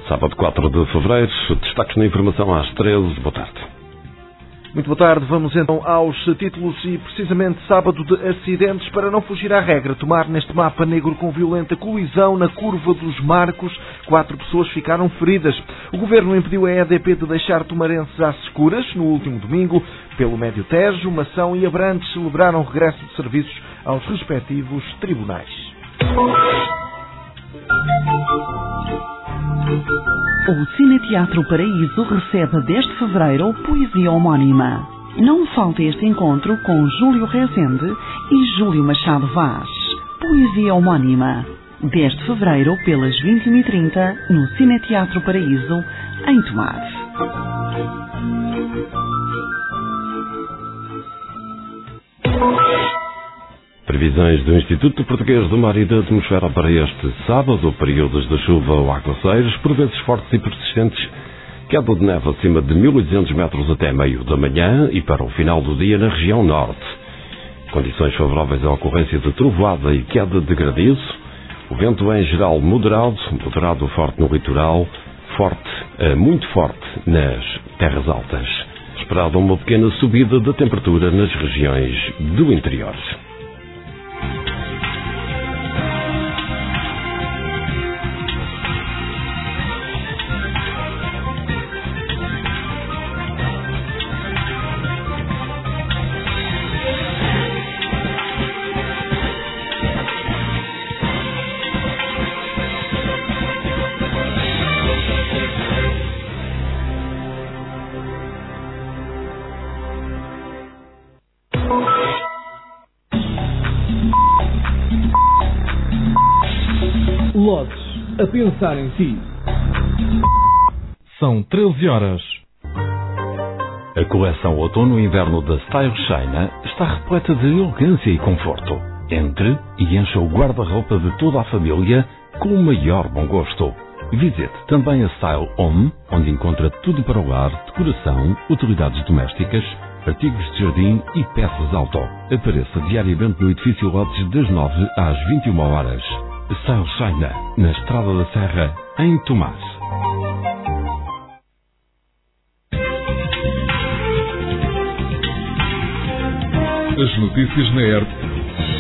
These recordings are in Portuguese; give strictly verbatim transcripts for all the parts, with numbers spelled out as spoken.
Sábado quatro de fevereiro, destaques na informação às treze. Boa tarde. Muito boa tarde. Vamos então aos títulos e precisamente sábado de acidentes. Para não fugir à regra, tomar neste mapa negro com violenta colisão na curva dos Marcos. Quatro pessoas ficaram feridas. O Governo impediu a E D P de deixar tomarenses às escuras no último domingo. Pelo Médio Tejo, Mação e Abrantes celebraram o regresso de serviços aos respectivos tribunais. O Cineteatro Paraíso recebe a dez de fevereiro poesia homónima. Não falta este encontro com Júlio Rezende e Júlio Machado Vaz. Poesia homónima. dez de fevereiro, pelas vinte e uma e trinta, no Cineteatro Paraíso, em Tomar. Previsões do Instituto Português do Mar e da Atmosfera para este sábado, períodos de chuva ou aguaceiros, por vezes fortes e persistentes, queda de neve acima de mil e duzentos metros até meio da manhã e para o final do dia na região norte. Condições favoráveis à ocorrência de trovoada e queda de granizo, o vento em geral moderado, moderado forte no litoral, forte a muito forte nas terras altas. Esperada uma pequena subida da temperatura nas regiões do interior. Lotes a pensar em si. São treze horas. A coleção Outono e Inverno da Style China está repleta de elegância e conforto. Entre e encha o guarda-roupa de toda a família com o maior bom gosto. Visite também a Style Home, onde encontra tudo para o lar, decoração, utilidades domésticas, artigos de jardim e peças auto. Apareça diariamente no edifício Lotes das nove às vinte e uma horas. Style China, na Estrada da Serra, em Tomar. As notícias na R T P.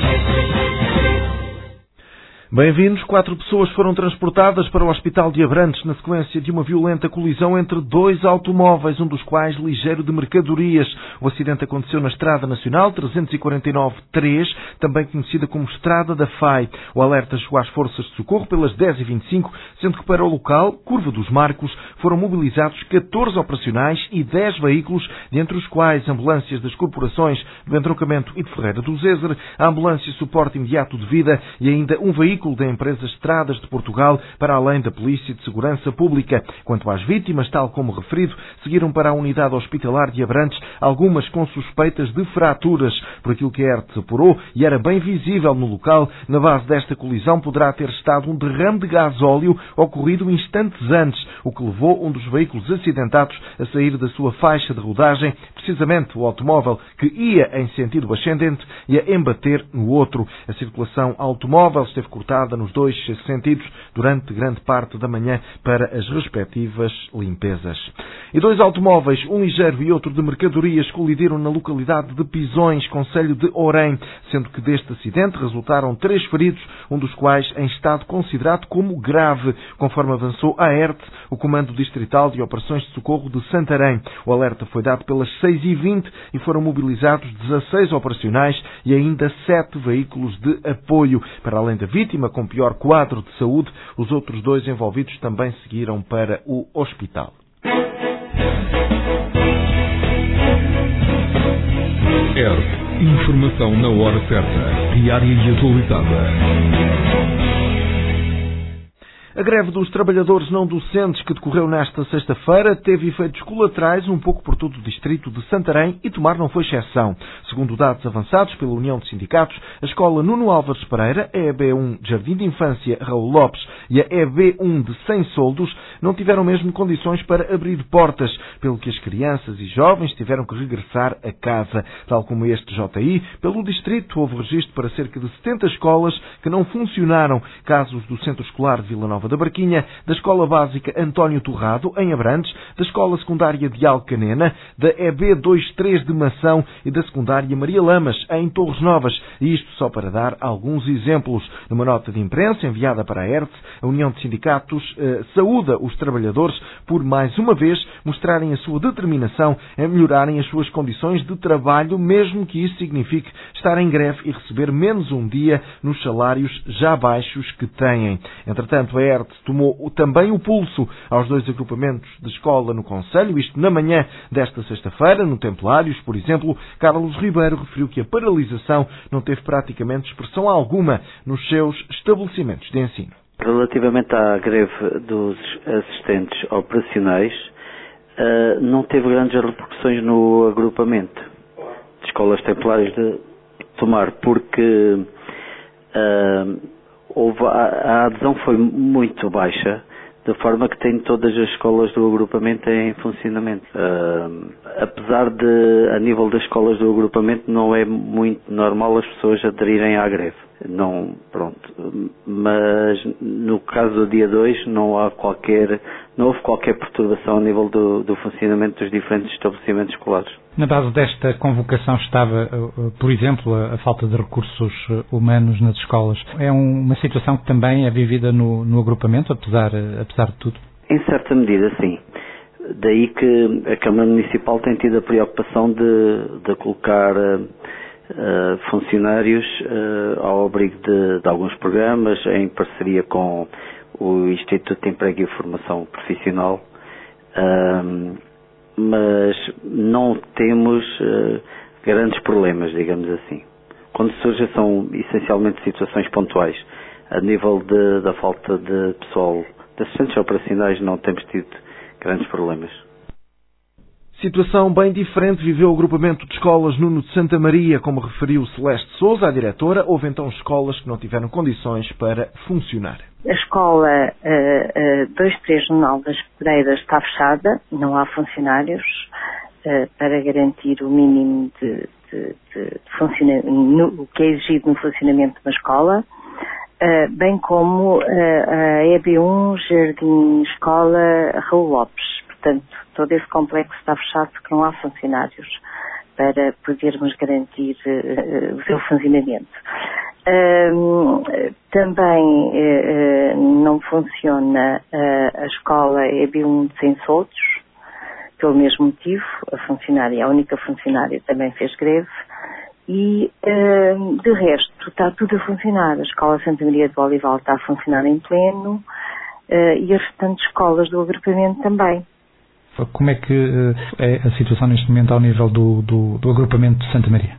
Bem-vindos. Quatro pessoas foram transportadas para o Hospital de Abrantes na sequência de uma violenta colisão entre dois automóveis, um dos quais ligeiro de mercadorias. O acidente aconteceu na Estrada Nacional trezentos e quarenta e nove três, também conhecida como Estrada da F A I. O alerta chegou às forças de socorro pelas dez e vinte e cinco, sendo que para o local, Curva dos Marcos, foram mobilizados catorze operacionais e dez veículos, dentre os quais ambulâncias das corporações do Entroncamento e de Ferreira do Zezer, a ambulância Suporte Imediato de Vida e ainda um veículo da empresa Estradas de Portugal, para além da Polícia de Segurança Pública. Quanto às vítimas, tal como referido, seguiram para a unidade hospitalar de Abrantes, algumas com suspeitas de fraturas. Por aquilo que a R T P apurou, e era bem visível no local, na base desta colisão poderá ter estado um derrame de gasóleo ocorrido instantes antes, o que levou um dos veículos acidentados a sair da sua faixa de rodagem, precisamente o automóvel que ia em sentido ascendente e a embater no outro. A circulação automóvel esteve cortada nos dois sentidos durante grande parte da manhã para as respectivas limpezas. E dois automóveis, um ligeiro e outro de mercadorias, colidiram na localidade de Pisões, concelho de Orém, sendo que deste acidente resultaram três feridos, um dos quais em estado considerado como grave, conforme avançou a R T, o Comando Distrital de Operações de Socorro de Santarém. O alerta foi dado pelas seis e vinte e foram mobilizados dezasseis operacionais e ainda sete veículos de apoio. Para além da vítima com pior quadro de saúde, os outros dois envolvidos também seguiram para o hospital. R T P. Informação na hora certa, diária e atualizada. A greve dos trabalhadores não docentes que decorreu nesta sexta-feira teve efeitos colaterais um pouco por todo o distrito de Santarém e Tomar não foi exceção. Segundo dados avançados pela União de Sindicatos, a Escola Nuno Álvares Pereira, a E B um de Jardim de Infância Raul Lopes e a E B um de Sem Soldos não tiveram mesmo condições para abrir portas, pelo que as crianças e jovens tiveram que regressar a casa. Tal como este J I, pelo distrito houve registro para cerca de setenta escolas que não funcionaram, casos do Centro Escolar de Vila Nova Nova da Barquinha, da Escola Básica António Torrado, em Abrantes, da Escola Secundária de Alcanena, da E B vinte e três de Mação e da Secundária Maria Lamas, em Torres Novas. E isto só para dar alguns exemplos. Numa nota de imprensa enviada para a E R T, a União de Sindicatos eh, saúda os trabalhadores por, mais uma vez, mostrarem a sua determinação em melhorarem as suas condições de trabalho, mesmo que isso signifique estar em greve e receber menos um dia nos salários já baixos que têm. Entretanto, a E R T tomou também o pulso aos dois agrupamentos de escola no concelho, isto na manhã desta sexta-feira, no Templários, por exemplo. Carlos Ribeiro referiu que a paralisação não teve praticamente expressão alguma nos seus estabelecimentos de ensino. Relativamente à greve dos assistentes operacionais, não teve grandes repercussões no agrupamento de escolas Templárias de Tomar, porque houve, a adesão foi muito baixa, de forma que tem todas as escolas do agrupamento em funcionamento. Uh, apesar de, a nível das escolas do agrupamento, não é muito normal as pessoas aderirem à greve. Não, pronto. Mas no caso do dia dois não há qualquer, não houve qualquer perturbação a nível do, do funcionamento dos diferentes estabelecimentos escolares. Na base desta convocação estava, por exemplo, a falta de recursos humanos nas escolas. É uma situação que também é vivida no, no agrupamento, apesar, apesar de tudo? Em certa medida, sim. Daí que a Câmara Municipal tem tido a preocupação de, de colocar uh, funcionários uh, ao abrigo de, de alguns programas, em parceria com o Instituto de Emprego e Formação Profissional. Uh, mas não temos uh, grandes problemas, digamos assim. Quando surgem são essencialmente situações pontuais. A nível de, da falta de pessoal, de assistentes operacionais, não temos tido grandes problemas. Situação bem diferente viveu o agrupamento de escolas Nuno de Santa Maria, como referiu Celeste Sousa, a diretora. Houve então escolas que não tiveram condições para funcionar. A escola uh, uh, dois três nove das Pedreiras está fechada, não há funcionários uh, para garantir o mínimo de, de, de, de funcionamento, o que é exigido no funcionamento de uma escola, uh, bem como uh, a E B um Jardim Escola Raul Lopes. Portanto, todo esse complexo está fechado porque não há funcionários para podermos garantir uh, o seu funcionamento. Uh, também uh, não funciona uh, a escola E B um de Sem Soltos, pelo mesmo motivo. A funcionária, a única funcionária, também fez greve. E, uh, de resto, está tudo a funcionar. A escola Santa Maria de Bolival está a funcionar em pleno uh, e as restantes escolas do agrupamento também. Como é que uh, é a situação neste momento ao nível do, do, do agrupamento de Santa Maria?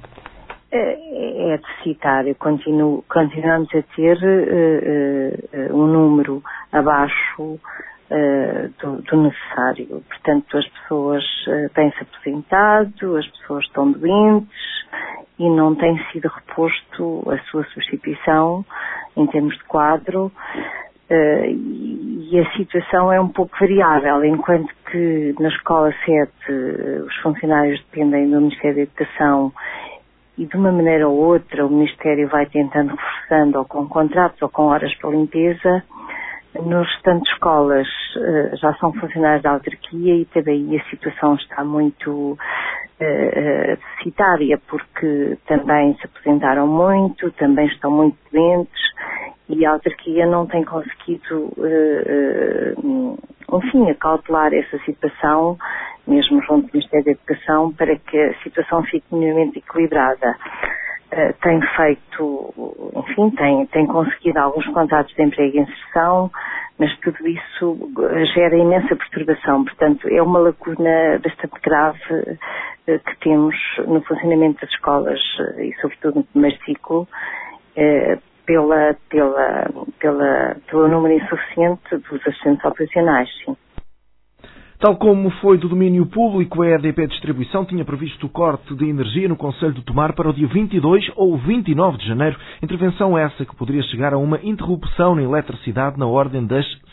É deficitário. Continuo, continuamos a ter uh, uh, um número abaixo uh, do, do necessário. Portanto, as pessoas uh, têm-se aposentado, as pessoas estão doentes e não tem sido reposto a sua substituição em termos de quadro. Uh, e a situação é um pouco variável, enquanto que na Escola sete uh, os funcionários dependem do Ministério da Educação e de uma maneira ou outra o Ministério vai tentando reforçando ou com contratos ou com horas para limpeza. Nas restantes escolas uh, já são funcionários da autarquia e também a situação está muito uh, uh, deficitária, porque também se aposentaram muito, também estão muito doentes e a autarquia não tem conseguido, uh, uh, enfim, acautelar essa situação, mesmo junto do Ministério da Educação, para que a situação fique minimamente equilibrada. Uh, tem feito, enfim, tem, tem conseguido alguns contratos de emprego e inserção, mas tudo isso gera imensa perturbação. Portanto, é uma lacuna bastante grave uh, que temos no funcionamento das escolas uh, e, sobretudo, no primeiro ciclo, uh, pela, pela, pela, pelo número insuficiente dos assistentes operacionais, sim. Tal como foi do domínio público, a E D P Distribuição tinha previsto o corte de energia no Concelho de Tomar para o dia vinte e dois ou vinte e nove de janeiro. Intervenção essa que poderia chegar a uma interrupção na eletricidade na ordem das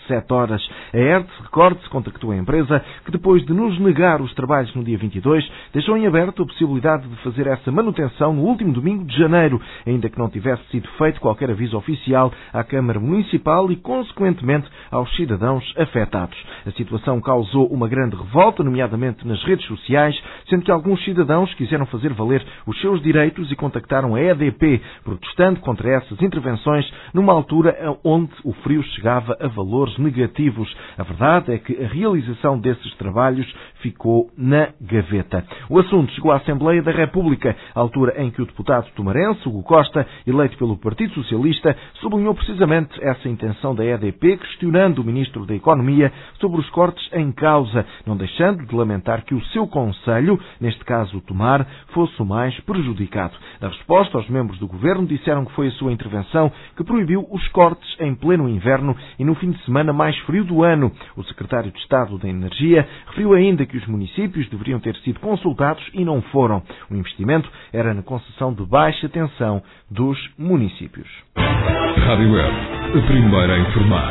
dezessete horas. A Hertz, recorde-se, contactou a empresa que, depois de nos negar os trabalhos no dia vinte e dois, deixou em aberto a possibilidade de fazer essa manutenção no último domingo de janeiro, ainda que não tivesse sido feito qualquer aviso oficial à Câmara Municipal e, consequentemente, aos cidadãos afetados. A situação causou uma grande revolta, nomeadamente nas redes sociais, sendo que alguns cidadãos quiseram fazer valer os seus direitos e contactaram a E D P, protestando contra essas intervenções numa altura onde o frio chegava a valores negativos. A verdade é que a realização desses trabalhos ficou na gaveta. O assunto chegou à Assembleia da República, altura em que o deputado tomarense, Hugo Costa, eleito pelo Partido Socialista, sublinhou precisamente essa intenção da E D P, questionando o Ministro da Economia sobre os cortes em causa, não deixando de lamentar que o seu Conselho, neste caso o Tomar, fosse o mais prejudicado. Na resposta, os membros do Governo disseram que foi a sua intervenção que proibiu os cortes em pleno inverno e no fim de semana mais frio do ano. O secretário de Estado da Energia referiu ainda que os municípios deveriam ter sido consultados e não foram. O investimento era na concessão de baixa tensão dos municípios. Rádio Web, a primeira a informar.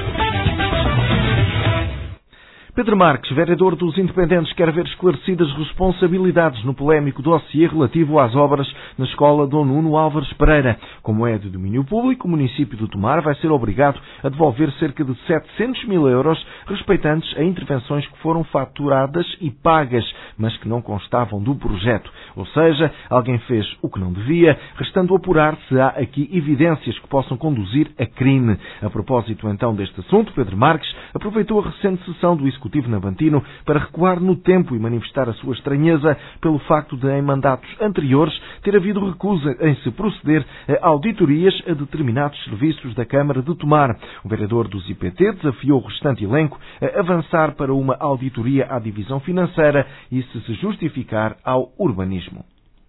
Pedro Marques, vereador dos Independentes, quer ver esclarecidas responsabilidades no polémico dossiê relativo às obras na escola Dom Nuno Álvares Pereira. Como é de domínio público, o município de Tomar vai ser obrigado a devolver cerca de setecentos mil euros respeitantes a intervenções que foram faturadas e pagas, mas que não constavam do projeto. Ou seja, alguém fez o que não devia, restando apurar se há aqui evidências que possam conduzir a crime. A propósito então deste assunto, Pedro Marques aproveitou a recente sessão do Executivo Navantino para recuar no tempo e manifestar a sua estranheza pelo facto de, em mandatos anteriores, ter havido recusa em se proceder a auditorias a determinados serviços da Câmara de Tomar. O vereador dos I P T desafiou o restante elenco a avançar para uma auditoria à divisão financeira e, se se justificar, ao urbanismo.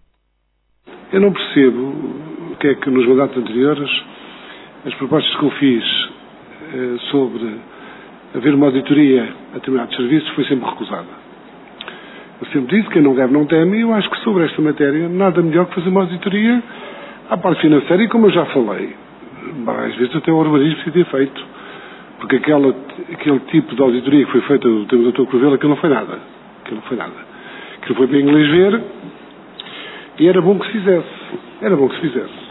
Eu não percebo o que é que nos mandatos anteriores as propostas que eu fiz eh, sobre haver uma auditoria a determinados serviços foi sempre recusada. Eu sempre disse que quem não deve não teme, e eu acho que sobre esta matéria nada melhor que fazer uma auditoria à parte financeira, e como eu já falei, às vezes até o urbanismo precisa ter feito, porque aquela, aquele tipo de auditoria que foi feita do tempo do doutor Crovelo, aquilo não foi nada. Aquilo não foi nada. Aquilo foi para inglês ver, e era bom que se fizesse. Era bom que se fizesse.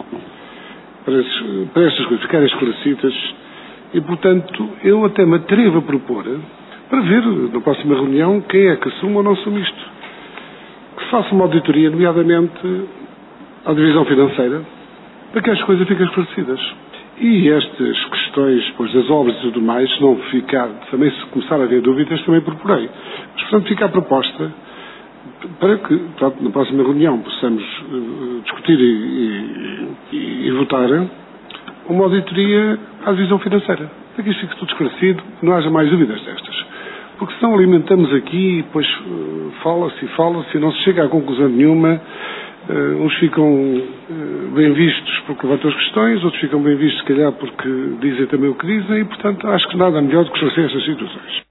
Para, esses, para estas coisas ficarem esclarecidas. E, portanto, eu até me atrevo a propor, para ver na próxima reunião quem é que assume ou não assume isto. Que se faça uma auditoria, nomeadamente à divisão financeira, para que as coisas fiquem esclarecidas. E estas questões, pois, das obras e tudo mais, se não ficar, também se começar a haver dúvidas, também procurei. Mas, portanto, fica a proposta para que, pronto, na próxima reunião possamos uh, discutir e, e, e votar uma auditoria à divisão financeira, para que isto fique tudo esclarecido, não haja mais dúvidas destas. Porque senão alimentamos aqui, depois uh, fala-se e fala-se e não se chega a conclusão nenhuma. Uh, uns ficam uh, bem vistos porque levantam as questões, outros ficam bem vistos, se calhar, porque dizem também o que dizem, e, portanto, acho que nada melhor do que esclarecer estas situações.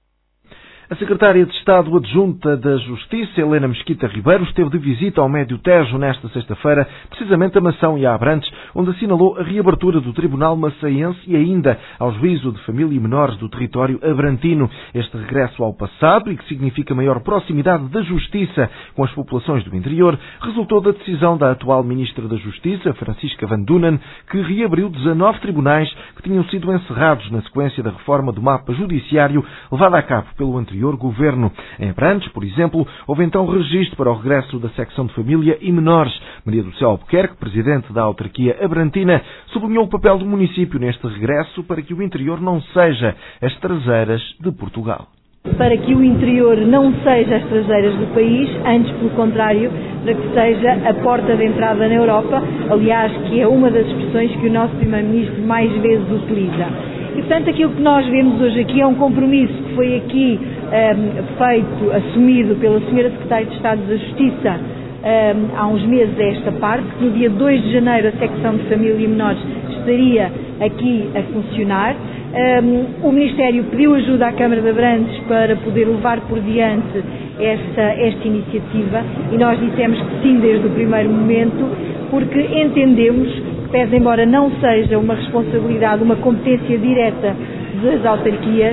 A secretária de Estado adjunta da Justiça, Helena Mesquita Ribeiro, esteve de visita ao Médio Tejo nesta sexta-feira, precisamente a Mação e a Abrantes, onde assinalou a reabertura do Tribunal Maçaense e ainda ao juízo de família e menores do território abrantino. Este regresso ao passado, e que significa maior proximidade da Justiça com as populações do interior, resultou da decisão da atual Ministra da Justiça, Francisca Van Dunen, que reabriu dezanove tribunais que tinham sido encerrados na sequência da reforma do mapa judiciário levada a cabo pelo anterior governo. Em Abrantes, por exemplo, houve então registro para o regresso da secção de família e menores. Maria do Céu Albuquerque, presidente da autarquia abrantina, sublinhou o papel do município neste regresso para que o interior não seja as traseiras de Portugal. Para que o interior não seja as traseiras do país, antes, pelo contrário, para que seja a porta de entrada na Europa, aliás, que é uma das expressões que o nosso Primeiro-Ministro mais vezes utiliza. E, portanto, aquilo que nós vemos hoje aqui é um compromisso que foi aqui um, feito, assumido pela senhora Secretária de Estado da Justiça um, há uns meses a esta parte, que no dia dois de janeiro a secção de família e menores estaria aqui a funcionar. Um, o Ministério pediu ajuda à Câmara de Abrantes para poder levar por diante esta, esta iniciativa, e nós dissemos que sim desde o primeiro momento, porque entendemos que, pese embora não seja uma responsabilidade, uma competência direta das autarquias,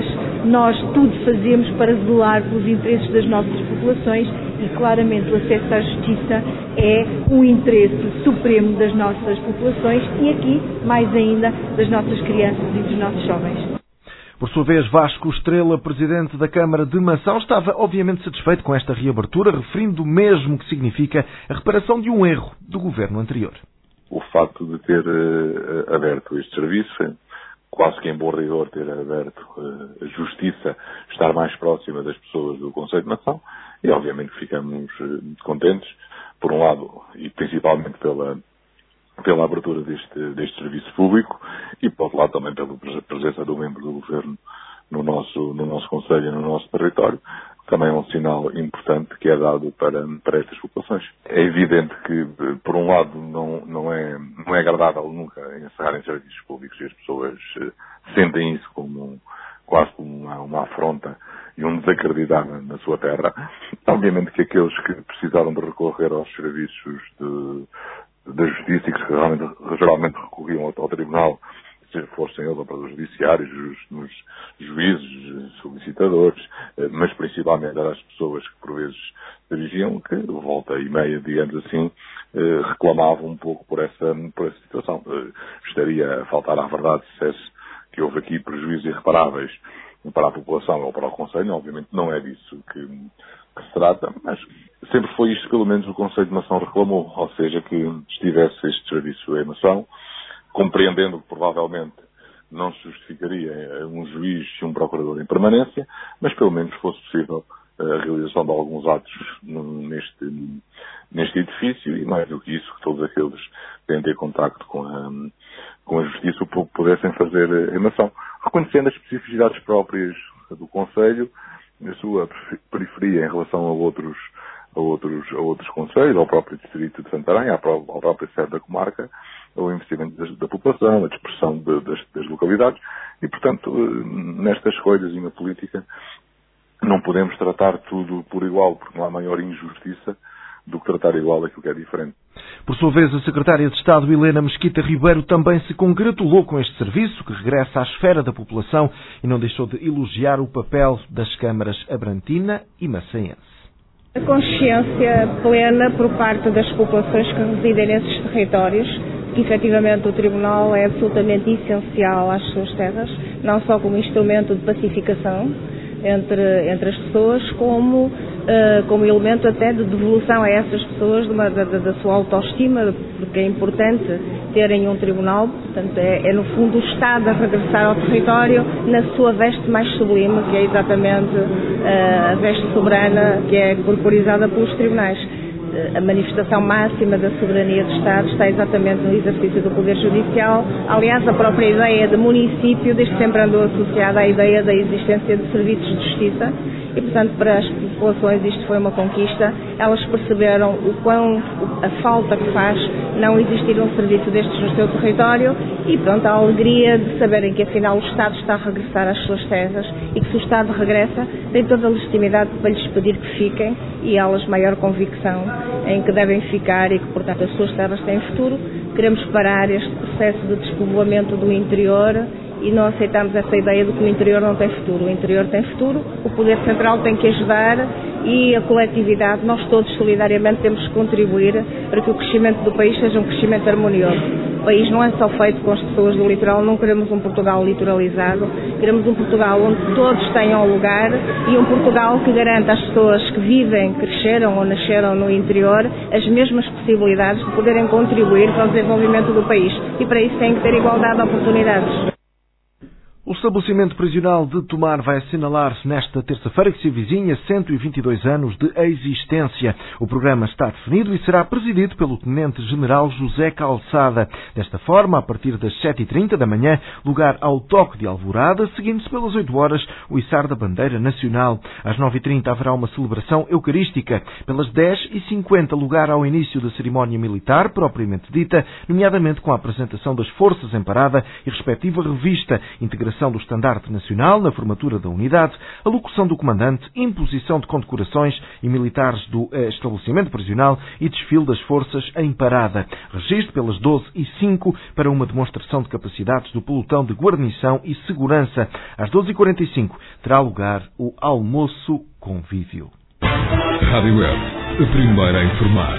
nós tudo fazemos para zelar pelos interesses das nossas populações e claramente o acesso à justiça é um interesse supremo das nossas populações e aqui, mais ainda, das nossas crianças e dos nossos jovens. Por sua vez, Vasco Estrela, presidente da Câmara de Mação, estava obviamente satisfeito com esta reabertura, referindo o mesmo que significa a reparação de um erro do governo anterior. O facto de ter uh, aberto este serviço, quase que em bom rigor ter aberto uh, a justiça, estar mais próxima das pessoas do Conselho de Mação, e obviamente ficamos uh, contentes, por um lado, e principalmente pela pela abertura deste, deste serviço público e, por outro lado, também pela presença do membro do Governo no nosso, no nosso Conselho e no nosso território, também é um sinal importante que é dado para, para estas populações. É evidente que, por um lado, não, não, é, não é agradável nunca encerrarem serviços públicos e as pessoas sentem isso como um, quase como uma, uma afronta e um desacreditar na sua terra. Obviamente que aqueles que precisaram de recorrer aos serviços de da justiça e que geralmente, geralmente recorriam ao, ao tribunal, se fossem eles operadores judiciários, os, os juízes, solicitadores, mas principalmente eram as pessoas que por vezes dirigiam, que volta e meia, digamos assim, reclamavam um pouco por essa, por essa situação. Estaria a faltar à verdade se dissesse que houve aqui prejuízos irreparáveis para a população ou para o Conselho. Obviamente não é disso que, que se trata, mas sempre foi isto, pelo menos, o Conselho de Mação reclamou, ou seja, que estivesse este serviço em Mação, compreendendo que provavelmente não se justificaria um juiz e um procurador em permanência, mas pelo menos fosse possível a realização de alguns atos neste, neste edifício e, mais do que isso, que todos aqueles que têm ter contacto com a, com a justiça pudessem fazer em Mação, reconhecendo as especificidades próprias do Conselho, a sua periferia em relação a outros, a outros, a outros concelhos, ao próprio distrito de Santarém, à própria sede da comarca, ao investimento da, da população, a dispersão de, das, das localidades e, portanto, nestas escolhas e na política não podemos tratar tudo por igual, porque não há maior injustiça do que tratar igual aquilo que é diferente. Por sua vez, a secretária de Estado, Helena Mesquita Ribeiro, também se congratulou com este serviço, que regressa à esfera da população e não deixou de elogiar o papel das câmaras abrantina e maçaense. A consciência plena por parte das populações que residem nesses territórios, que efetivamente o Tribunal é absolutamente essencial às suas terras, não só como instrumento de pacificação entre, entre as pessoas, como, uh, como elemento até de devolução a essas pessoas de uma, da, da sua autoestima, porque é importante terem um tribunal, portanto é, é no fundo o Estado a regressar ao território na sua veste mais sublime, que é exatamente uh, a veste soberana que é corporizada pelos tribunais. A manifestação máxima da soberania do Estado está exatamente no exercício do Poder Judicial. Aliás, a própria ideia de município desde sempre andou associada à ideia da existência de serviços de justiça e, portanto, para as populações isto foi uma conquista. Elas perceberam o quão a falta que faz não existir um serviço destes no seu território e, pronto, a alegria de saberem que, afinal, o Estado está a regressar às suas terras e que, se o Estado regressa, tem toda a legitimidade para lhes pedir que fiquem e elas maior convicção em que devem ficar e que, portanto, as suas terras têm futuro. Queremos parar este processo de despovoamento do interior e não aceitamos essa ideia de que o interior não tem futuro. O interior tem futuro, o Poder Central tem que ajudar e a coletividade, nós todos solidariamente temos que contribuir para que o crescimento do país seja um crescimento harmonioso. O país não é só feito com as pessoas do litoral, não queremos um Portugal litoralizado, queremos um Portugal onde todos tenham lugar e um Portugal que garanta às pessoas que vivem, cresceram ou nasceram no interior as mesmas possibilidades de poderem contribuir para o desenvolvimento do país e para isso têm que ter igualdade de oportunidades. O estabelecimento prisional de Tomar vai assinalar nesta terça-feira que se avizinha cento e vinte e dois anos de existência. O programa está definido e será presidido pelo Tenente-General José Calçada. Desta forma, a partir das sete e trinta da manhã, lugar ao toque de alvorada, seguindo-se pelas oito horas o içar da bandeira nacional. Às nove e trinta haverá uma celebração eucarística. Pelas dez e cinquenta, lugar ao início da cerimónia militar, propriamente dita, nomeadamente com a apresentação das forças em parada e respectiva revista, integração celebração do estandarte nacional na formatura da unidade, a locução do comandante, imposição de condecorações e militares do estabelecimento prisional e desfile das forças em parada. Registro pelas doze e cinco para uma demonstração de capacidades do pelotão de guarnição e segurança. Às doze e quarenta e cinco terá lugar o almoço convívio. Rádio Web, a primeira a informar.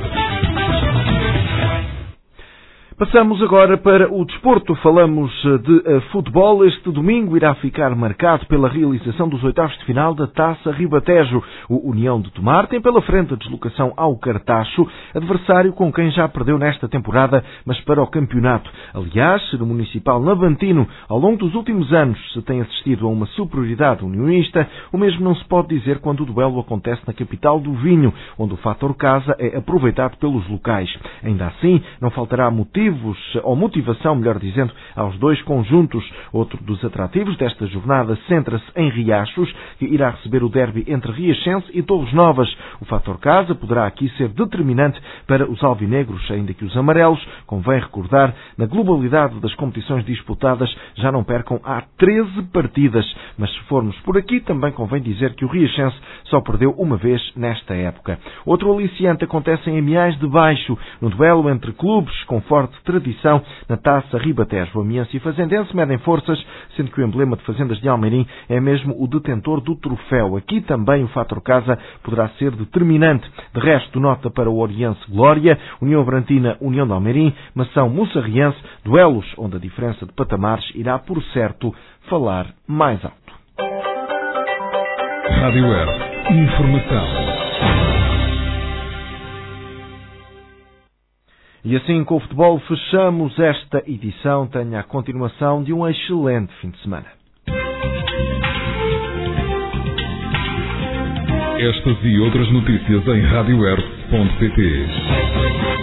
Passamos agora para o desporto. Falamos de futebol. Este domingo irá ficar marcado pela realização dos oitavos de final da Taça Ribatejo. O União de Tomar tem pela frente a deslocação ao Cartacho, adversário com quem já perdeu nesta temporada, mas para o campeonato. Aliás, no Municipal Navantino, ao longo dos últimos anos, se tem assistido a uma superioridade unionista. O mesmo não se pode dizer quando o duelo acontece na capital do vinho, onde o fator casa é aproveitado pelos locais. Ainda assim, não faltará motivo ou motivação, melhor dizendo, aos dois conjuntos. Outro dos atrativos desta jornada centra-se em Riachos, que irá receber o derby entre Riachense e Torres Novas. O fator casa poderá aqui ser determinante para os alvinegros, ainda que os amarelos, convém recordar, na globalidade das competições disputadas, já não percam há treze partidas. Mas se formos por aqui, também convém dizer que o Riachense só perdeu uma vez nesta época. Outro aliciante acontece em Amiens de Baixo, no duelo entre clubes com forte tradição na Taça Ribatejo. Amiense e Fazendense medem forças, sendo que o emblema de Fazendas de Almeirim é mesmo o detentor do troféu. Aqui também o fator casa poderá ser determinante. De resto, nota para o Oriense Glória, União Brantina, União de Almeirim, Mação Mussarriense, duelos onde a diferença de patamares irá, por certo, falar mais alto. Rádio Web, informação. E assim, com o futebol, fechamos esta edição. Tenha a continuação de um excelente fim de semana. Estas e outras notícias em rádio web ponto pt.